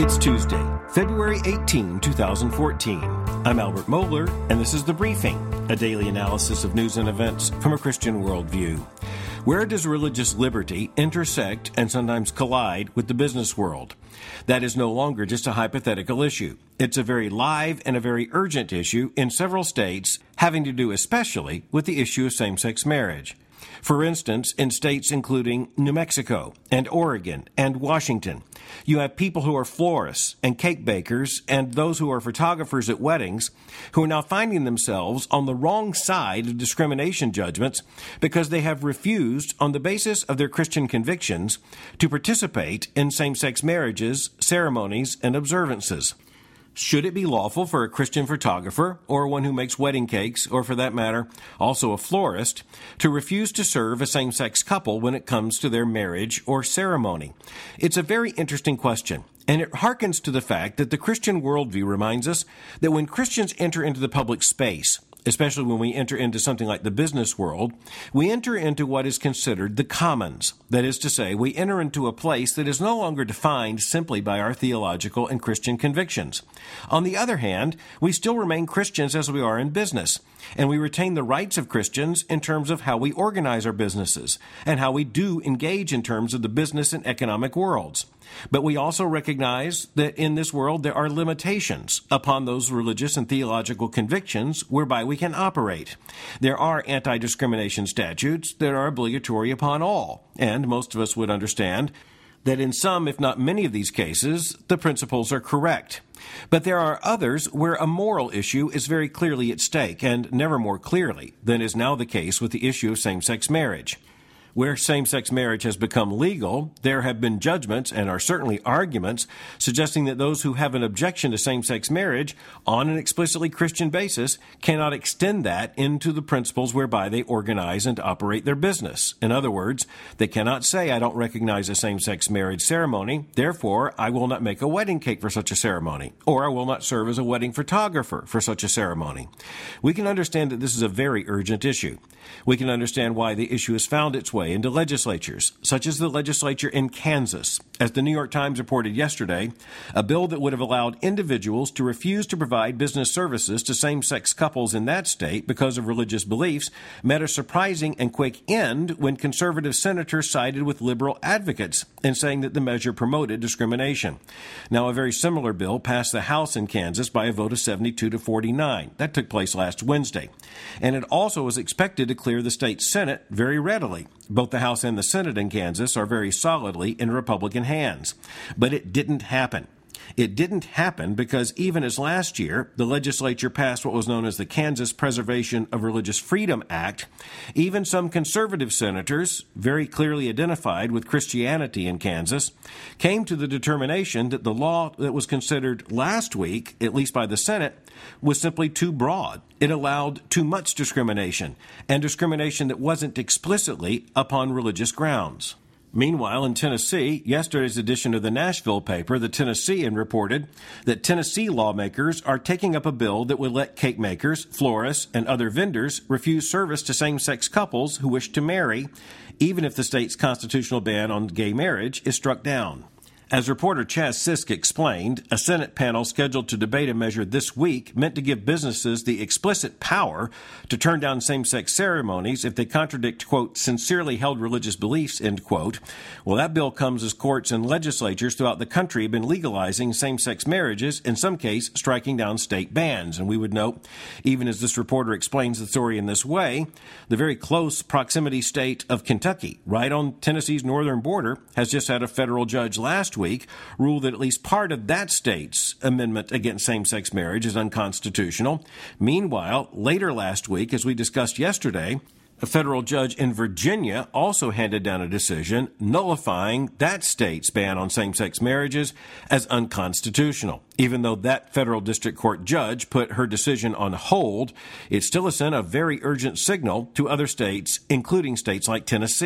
It's Tuesday, February 18, 2014. I'm Albert Mohler, and this is The Briefing, a daily analysis of news and events from a Christian worldview. Where does religious liberty intersect and sometimes collide with the business world? That is no longer just a hypothetical issue. It's a very live and a very urgent issue in several states, having to do especially with the issue of same-sex marriage. For instance, in states including New Mexico and Oregon and Washington, you have people who are florists and cake bakers and those who are photographers at weddings who are now finding themselves on the wrong side of discrimination judgments because they have refused, on the basis of their Christian convictions, to participate in same-sex marriages, ceremonies, and observances. Should it be lawful for a Christian photographer, or one who makes wedding cakes, or for that matter, also a florist, to refuse to serve a same-sex couple when it comes to their marriage or ceremony? It's a very interesting question, and it harkens to the fact that the Christian worldview reminds us that when Christians enter into the public space, especially when we enter into something like the business world, we enter into what is considered the commons. That is to say, we enter into a place that is no longer defined simply by our theological and Christian convictions. On the other hand, we still remain Christians as we are in business, and we retain the rights of Christians in terms of how we organize our businesses and how we do engage in terms of the business and economic worlds. But we also recognize that in this world there are limitations upon those religious and theological convictions whereby we can operate. There are anti-discrimination statutes that are obligatory upon all, and most of us would understand that in some, if not many of these cases, the principles are correct. But there are others where a moral issue is very clearly at stake, and never more clearly than is now the case with the issue of same-sex marriage. Where same-sex marriage has become legal, there have been judgments and are certainly arguments suggesting that those who have an objection to same-sex marriage on an explicitly Christian basis cannot extend that into the principles whereby they organize and operate their business. In other words, they cannot say, I don't recognize a same-sex marriage ceremony, therefore I will not make a wedding cake for such a ceremony, or I will not serve as a wedding photographer for such a ceremony. We can understand that this is a very urgent issue. We can understand why the issue has found its way into legislatures, such as the legislature in Kansas. As the New York Times reported yesterday, a bill that would have allowed individuals to refuse to provide business services to same-sex couples in that state because of religious beliefs met a surprising and quick end when conservative senators sided with liberal advocates in saying that the measure promoted discrimination. Now, a very similar bill passed the House in Kansas by a vote of 72-49. That took place last Wednesday. And it also was expected to clear the state Senate very readily. Both the House and the Senate in Kansas are very solidly in Republican hands. But it didn't happen. It didn't happen because even as last year, the legislature passed what was known as the Kansas Preservation of Religious Freedom Act, even some conservative senators, very clearly identified with Christianity in Kansas, came to the determination that the law that was considered last week, at least by the Senate, was simply too broad. It allowed too much discrimination, and discrimination that wasn't explicitly upon religious grounds. Meanwhile, in Tennessee, yesterday's edition of the Nashville paper, the Tennessean, reported that Tennessee lawmakers are taking up a bill that would let cake makers, florists, and other vendors refuse service to same-sex couples who wish to marry, even if the state's constitutional ban on gay marriage is struck down. As reporter Chaz Sisk explained, a Senate panel scheduled to debate a measure this week meant to give businesses the explicit power to turn down same-sex ceremonies if they contradict, quote, sincerely held religious beliefs, end quote. Well, that bill comes as courts and legislatures throughout the country have been legalizing same-sex marriages, in some cases striking down state bans. And we would note, even as this reporter explains the story in this way, the very close proximity state of Kentucky, right on Tennessee's northern border, has just had a federal judge last week ruled that at least part of that state's amendment against same-sex marriage is unconstitutional. Meanwhile, later last week, as we discussed yesterday, a federal judge in Virginia also handed down a decision nullifying that state's ban on same-sex marriages as unconstitutional. Even though that federal district court judge put her decision on hold, it still has sent a very urgent signal to other states, including states like Tennessee.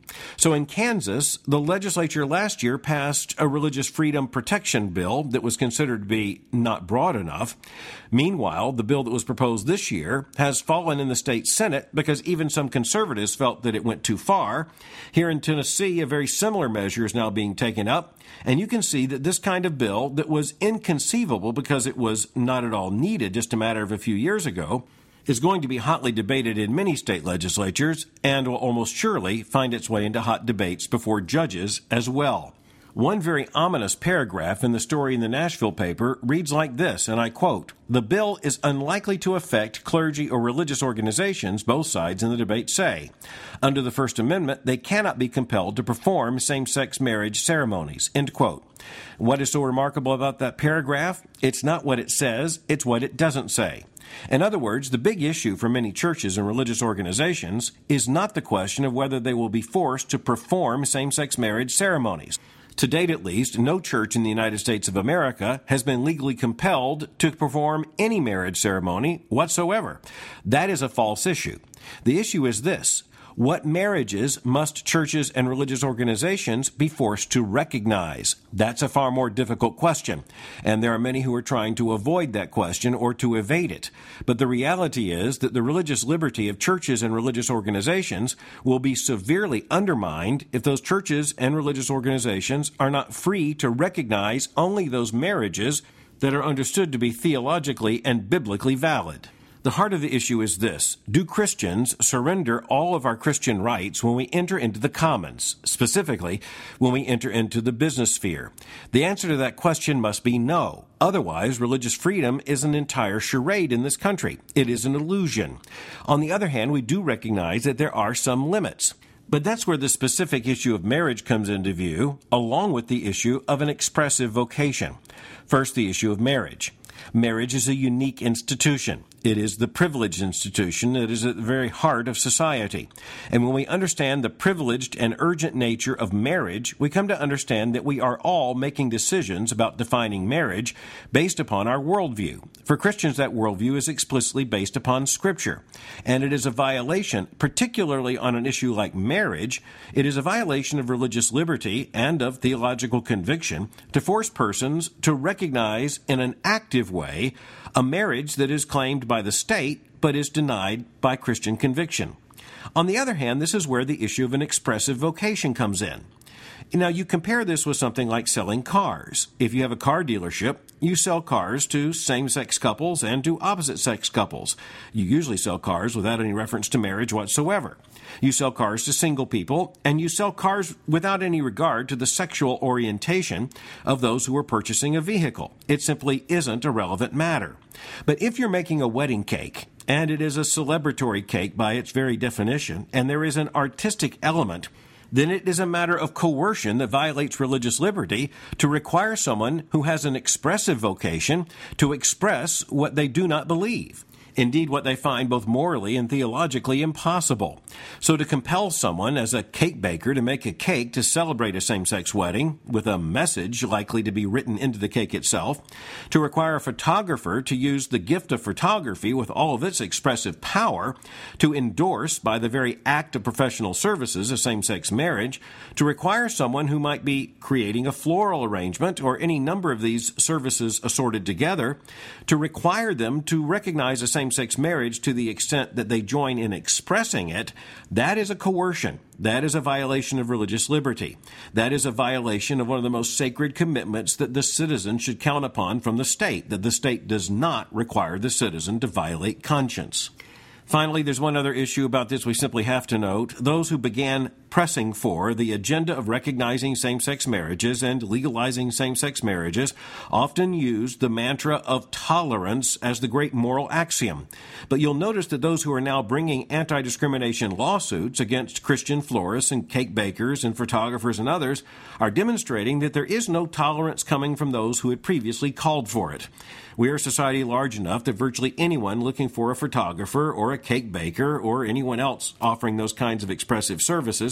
So in Kansas, the legislature last year passed a religious freedom protection bill that was considered to be not broad enough. Meanwhile, the bill that was proposed this year has fallen in the state Senate because even some conservatives felt that it went too far. Here in Tennessee, a very similar measure is now being taken up, and you can see that this kind of bill that was inconceivable because it was not at all needed just a matter of a few years ago is going to be hotly debated in many state legislatures and will almost surely find its way into hot debates before judges as well. One very ominous paragraph in the story in the Nashville paper reads like this, and I quote, "The bill is unlikely to affect clergy or religious organizations, both sides in the debate say. Under the First Amendment, they cannot be compelled to perform same-sex marriage ceremonies," end quote. What is so remarkable about that paragraph? It's not what it says, it's what it doesn't say. In other words, the big issue for many churches and religious organizations is not the question of whether they will be forced to perform same-sex marriage ceremonies. To date, at least, no church in the United States of America has been legally compelled to perform any marriage ceremony whatsoever. That is a false issue. The issue is this: what marriages must churches and religious organizations be forced to recognize? That's a far more difficult question, and there are many who are trying to avoid that question or to evade it. But the reality is that the religious liberty of churches and religious organizations will be severely undermined if those churches and religious organizations are not free to recognize only those marriages that are understood to be theologically and biblically valid. The heart of the issue is this: do Christians surrender all of our Christian rights when we enter into the commons, specifically when we enter into the business sphere? The answer to that question must be no. Otherwise, religious freedom is an entire charade in this country. It is an illusion. On the other hand, we do recognize that there are some limits. But that's where the specific issue of marriage comes into view, along with the issue of an expressive vocation. First, the issue of marriage. Marriage is a unique institution. It is the privileged institution that is at the very heart of society. And when we understand the privileged and urgent nature of marriage, we come to understand that we are all making decisions about defining marriage based upon our worldview. For Christians, that worldview is explicitly based upon Scripture. And it is a violation, particularly on an issue like marriage, it is a violation of religious liberty and of theological conviction to force persons to recognize in an active way a marriage that is claimed by the state but is denied by Christian conviction. On the other hand, this is where the issue of an expressive vocation comes in. Now, you compare this with something like selling cars. If you have a car dealership, you sell cars to same-sex couples and to opposite-sex couples. You usually sell cars without any reference to marriage whatsoever. You sell cars to single people, and you sell cars without any regard to the sexual orientation of those who are purchasing a vehicle. It simply isn't a relevant matter. But if you're making a wedding cake, and it is a celebratory cake by its very definition, and there is an artistic element, then it is a matter of coercion that violates religious liberty to require someone who has an expressive vocation to express what they do not believe. Indeed, what they find both morally and theologically impossible. So to compel someone as a cake baker to make a cake to celebrate a same-sex wedding with a message likely to be written into the cake itself, to require a photographer to use the gift of photography with all of its expressive power to endorse by the very act of professional services a same-sex marriage, to require someone who might be creating a floral arrangement or any number of these services assorted together, to require them to recognize a same-sex marriage to the extent that they join in expressing it, that is a coercion. That is a violation of religious liberty. That is a violation of one of the most sacred commitments that the citizen should count upon from the state, that the state does not require the citizen to violate conscience. Finally, there's one other issue about this we simply have to note. Those who began pressing for the agenda of recognizing same-sex marriages and legalizing same-sex marriages often used the mantra of tolerance as the great moral axiom. But you'll notice that those who are now bringing anti-discrimination lawsuits against Christian florists and cake bakers and photographers and others are demonstrating that there is no tolerance coming from those who had previously called for it. We are a society large enough that virtually anyone looking for a photographer or a cake baker or anyone else offering those kinds of expressive services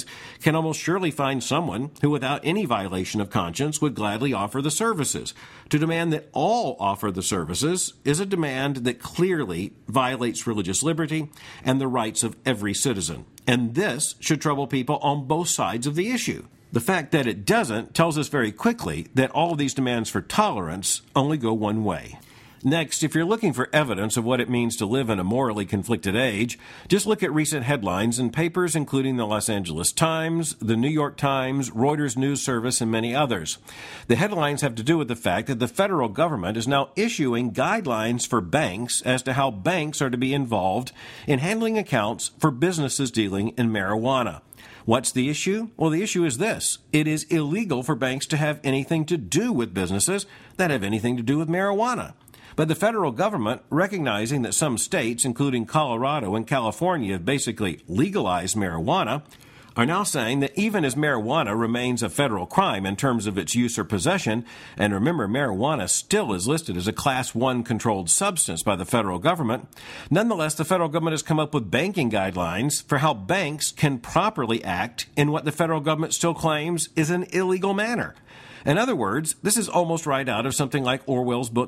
business can almost surely find someone who, without any violation of conscience, would gladly offer the services. To demand that all offer the services is a demand that clearly violates religious liberty and the rights of every citizen. And this should trouble people on both sides of the issue. The fact that it doesn't tells us very quickly that all of these demands for tolerance only go one way. Next, if you're looking for evidence of what it means to live in a morally conflicted age, just look at recent headlines in papers including the Los Angeles Times, the New York Times, Reuters News Service, and many others. The headlines have to do with the fact that the federal government is now issuing guidelines for banks as to how banks are to be involved in handling accounts for businesses dealing in marijuana. What's the issue? Well, the issue is this. It is illegal for banks to have anything to do with businesses that have anything to do with marijuana. But the federal government, recognizing that some states, including Colorado and California, have basically legalized marijuana, are now saying that even as marijuana remains a federal crime in terms of its use or possession, and remember, marijuana still is listed as a Class 1 controlled substance by the federal government, nonetheless, the federal government has come up with banking guidelines for how banks can properly act in what the federal government still claims is an illegal manner. In other words, this is almost right out of something like Orwell's book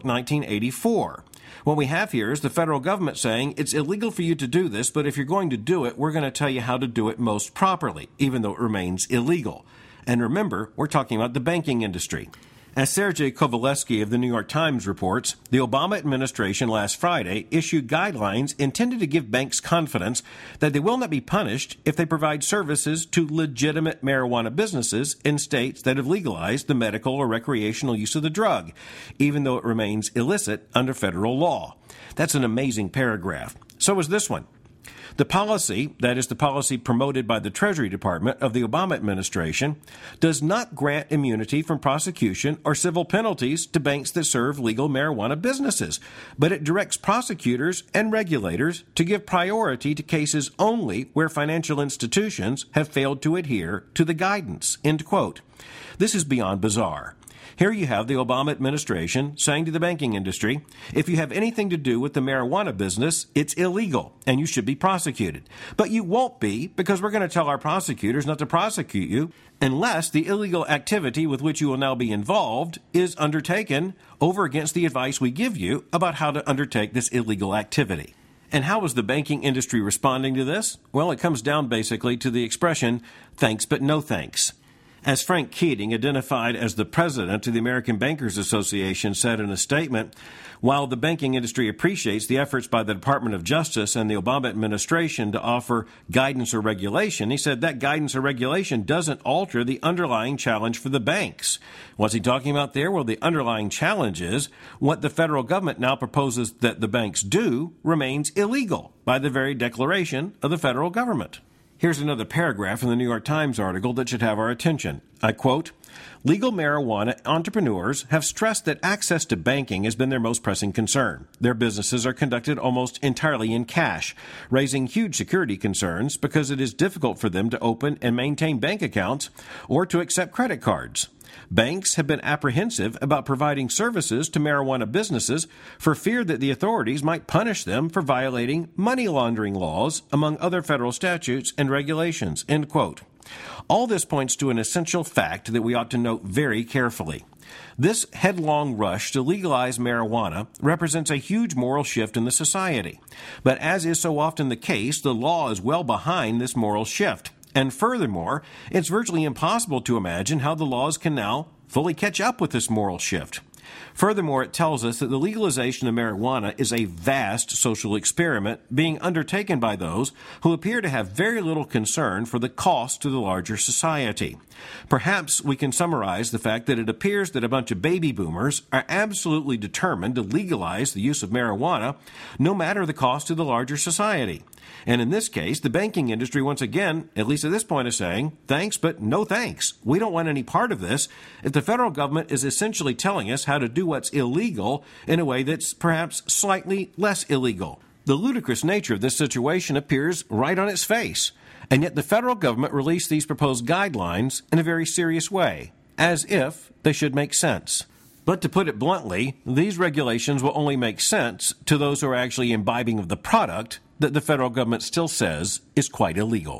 1984. What we have here is the federal government saying it's illegal for you to do this, but if you're going to do it, we're going to tell you how to do it most properly, even though it remains illegal. And remember, we're talking about the banking industry. As Sergei Kovaleski of the New York Times reports, the Obama administration last Friday issued guidelines intended to give banks confidence that they will not be punished if they provide services to legitimate marijuana businesses in states that have legalized the medical or recreational use of the drug, even though it remains illicit under federal law. That's an amazing paragraph. So is this one. The policy, that is the policy promoted by the Treasury Department of the Obama administration, does not grant immunity from prosecution or civil penalties to banks that serve legal marijuana businesses, but it directs prosecutors and regulators to give priority to cases only where financial institutions have failed to adhere to the guidance. End quote. This is beyond bizarre. Here you have the Obama administration saying to the banking industry, if you have anything to do with the marijuana business, it's illegal and you should be prosecuted. But you won't be because we're going to tell our prosecutors not to prosecute you unless the illegal activity with which you will now be involved is undertaken over against the advice we give you about how to undertake this illegal activity. And how is the banking industry responding to this? Well, it comes down basically to the expression, thanks but no thanks. As Frank Keating, identified as the president of the American Bankers Association, said in a statement, while the banking industry appreciates the efforts by the Department of Justice and the Obama administration to offer guidance or regulation, he said that guidance or regulation doesn't alter the underlying challenge for the banks. What's he talking about there? Well, the underlying challenge is what the federal government now proposes that the banks do remains illegal by the very declaration of the federal government. Here's another paragraph from the New York Times article that should have our attention. I quote, legal marijuana entrepreneurs have stressed that access to banking has been their most pressing concern. Their businesses are conducted almost entirely in cash, raising huge security concerns because it is difficult for them to open and maintain bank accounts or to accept credit cards. Banks have been apprehensive about providing services to marijuana businesses for fear that the authorities might punish them for violating money laundering laws, among other federal statutes and regulations. End quote. All this points to an essential fact that we ought to note very carefully. This headlong rush to legalize marijuana represents a huge moral shift in the society. But as is so often the case, the law is well behind this moral shift. And furthermore, it's virtually impossible to imagine how the laws can now fully catch up with this moral shift. Furthermore, it tells us that the legalization of marijuana is a vast social experiment being undertaken by those who appear to have very little concern for the cost to the larger society. Perhaps we can summarize the fact that it appears that a bunch of baby boomers are absolutely determined to legalize the use of marijuana, no matter the cost to the larger society. And in this case, the banking industry, once again, at least at this point, is saying, thanks, but no thanks. We don't want any part of this if the federal government is essentially telling us how to do what's illegal in a way that's perhaps slightly less illegal. The ludicrous nature of this situation appears right on its face. And yet the federal government released these proposed guidelines in a very serious way, as if they should make sense. But to put it bluntly, these regulations will only make sense to those who are actually imbibing of the product that the federal government still says is quite illegal.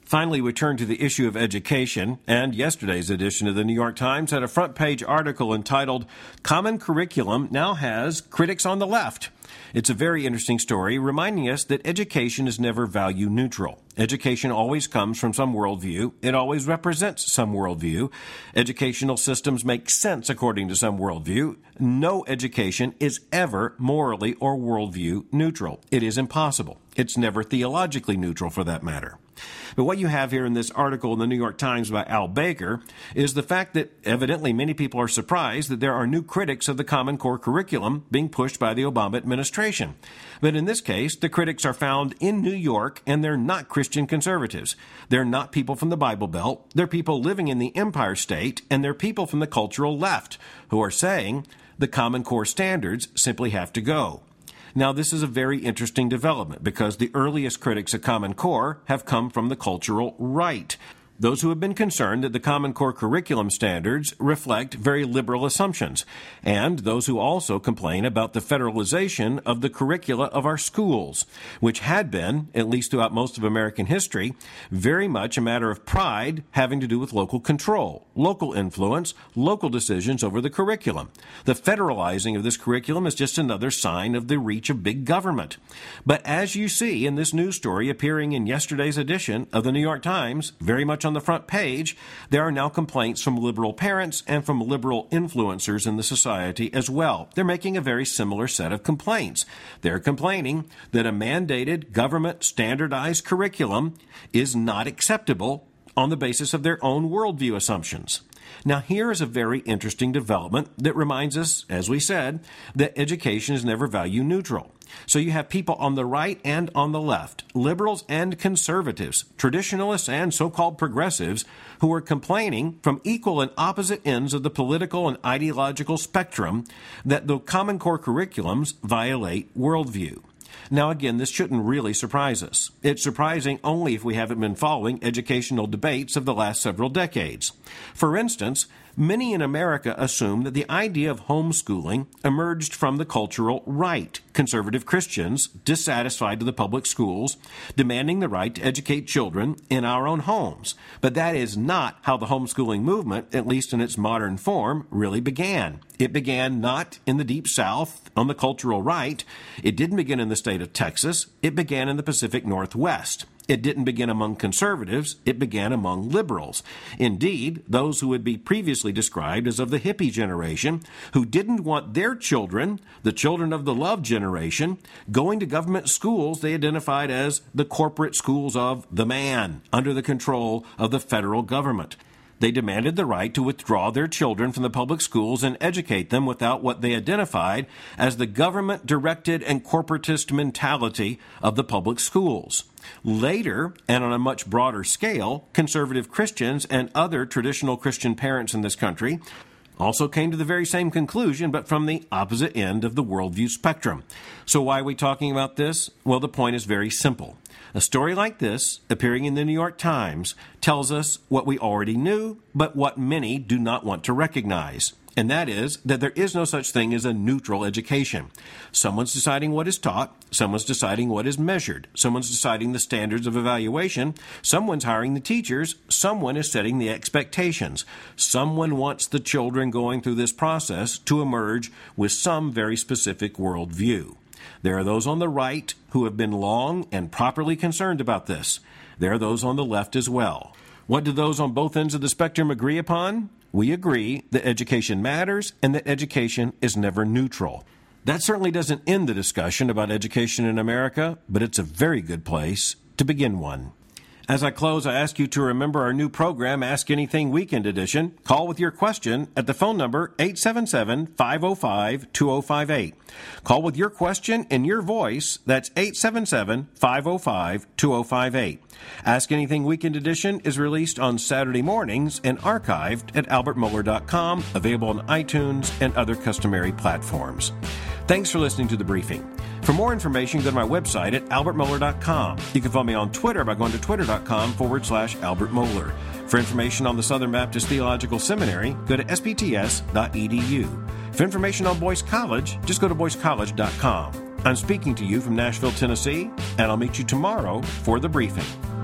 Finally, we turn to the issue of education, and yesterday's edition of the New York Times had a front-page article entitled, "Common Curriculum Now Has Critics on the Left." It's a very interesting story, reminding us that education is never value neutral. Education always comes from some worldview. It always represents some worldview. Educational systems make sense according to some worldview. No education is ever morally or worldview neutral. It is impossible. It's never theologically neutral, for that matter. But what you have here in this article in the New York Times by Al Baker is the fact that evidently many people are surprised that there are new critics of the Common Core curriculum being pushed by the Obama administration. But in this case, the critics are found in New York, and they're not Christian conservatives. They're not people from the Bible Belt. They're people living in the Empire State, and they're people from the cultural left who are saying the Common Core standards simply have to go. Now, this is a very interesting development because the earliest critics of Common Core have come from the cultural right. Those who have been concerned that the Common Core curriculum standards reflect very liberal assumptions, and those who also complain about the federalization of the curricula of our schools, which had been, at least throughout most of American history, very much a matter of pride having to do with local control, local influence, local decisions over the curriculum. The federalizing of this curriculum is just another sign of the reach of big government. But as you see in this news story appearing in yesterday's edition of the New York Times, very much on the front page, there are now complaints from liberal parents and from liberal influencers in the society as well. They're making a very similar set of complaints. They're complaining that a mandated government standardized curriculum is not acceptable on the basis of their own worldview assumptions. Now, here is a very interesting development that reminds us, as we said, that education is never value neutral. So you have people on the right and on the left, liberals and conservatives, traditionalists and so-called progressives, who are complaining from equal and opposite ends of the political and ideological spectrum that the Common Core curriculums violate worldview. Now, again, this shouldn't really surprise us. It's surprising only if we haven't been following educational debates of the last several decades. For instance, many in America assume that the idea of homeschooling emerged from the cultural right. Conservative Christians, dissatisfied with the public schools, demanding the right to educate children in our own homes. But that is not how the homeschooling movement, at least in its modern form, really began. It began not in the Deep South, on the cultural right. It didn't begin in the state of Texas. It began in the Pacific Northwest. It didn't begin among conservatives, it began among liberals. Indeed, those who would be previously described as of the hippie generation, who didn't want their children, the children of the love generation, going to government schools they identified as the corporate schools of the man, under the control of the federal government. They demanded the right to withdraw their children from the public schools and educate them without what they identified as the government-directed and corporatist mentality of the public schools. Later, and on a much broader scale, conservative Christians and other traditional Christian parents in this country also came to the very same conclusion, but from the opposite end of the worldview spectrum. So why are we talking about this? Well, the point is very simple. A story like this, appearing in the New York Times, tells us what we already knew, but what many do not want to recognize. And that is that there is no such thing as a neutral education. Someone's deciding what is taught, someone's deciding what is measured, someone's deciding the standards of evaluation, someone's hiring the teachers, someone is setting the expectations. Someone wants the children going through this process to emerge with some very specific worldview. There are those on the right who have been long and properly concerned about this. There are those on the left as well. What do those on both ends of the spectrum agree upon? We agree that education matters and that education is never neutral. That certainly doesn't end the discussion about education in America, but it's a very good place to begin one. As I close, I ask you to remember our new program, Ask Anything Weekend Edition. Call with your question at the phone number 877-505-2058. Call with your question in your voice. That's 877-505-2058. Ask Anything Weekend Edition is released on Saturday mornings and archived at albertmohler.com, available on iTunes and other customary platforms. Thanks for listening to The Briefing. For more information, go to my website at albertmohler.com. You can follow me on Twitter by going to twitter.com/Albert Mohler. For information on the Southern Baptist Theological Seminary, go to sbts.edu. For information on Boyce College, just go to boycecollege.com. I'm speaking to you from Nashville, Tennessee, and I'll meet you tomorrow for The Briefing.